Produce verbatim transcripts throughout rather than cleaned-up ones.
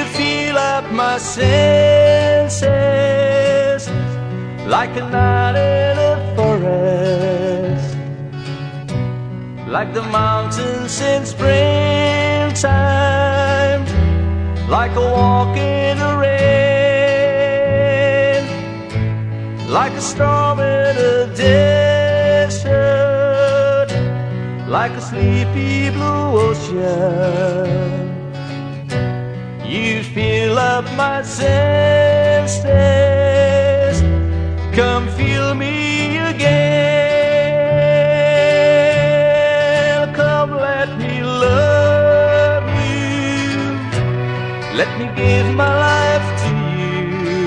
fill up my senses like a night in a forest, like the mountains in springtime, like a walk in the rain, like a storm in a desert, like a sleepy blue ocean. You fill up my senses, come feel me again. Come let me love you, let me give my life to you,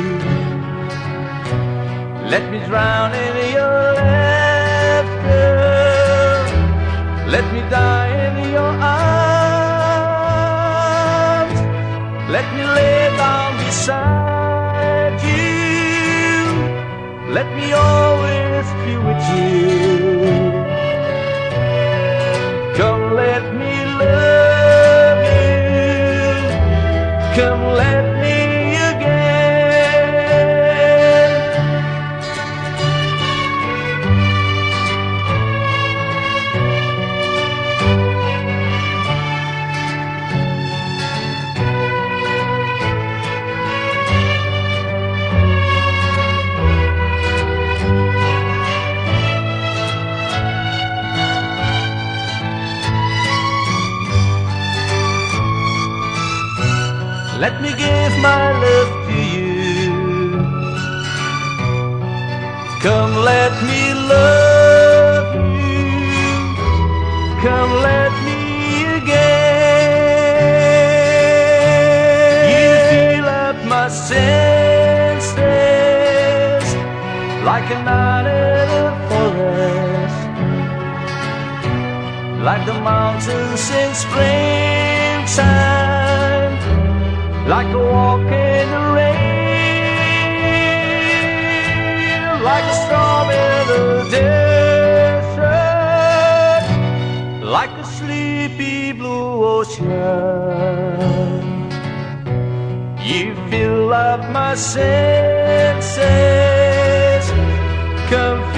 let me drown in your laughter, let me die in your arms, let me lay down beside you, let me always be with you. Come let me love you, come let me again. Let me give my love to you. Come let me love you, come let me again. You fill up my senses like a night in a forest, like the mountains in springtime, like a walk in the rain, like a storm in the desert, like a sleepy blue ocean. You fill up my senses, come